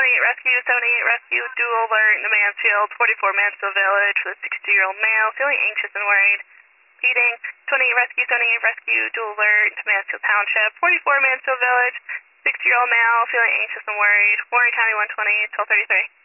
Rescue, 78 Rescue, dual alert in Mansfield, 44 Mansfield Village with a 60-year-old male feeling anxious and worried. Repeating, 78 Rescue, dual alert to Mansfield Township, 44 Mansfield Village, 60-year-old male feeling anxious and worried. Warren County 120, 1233.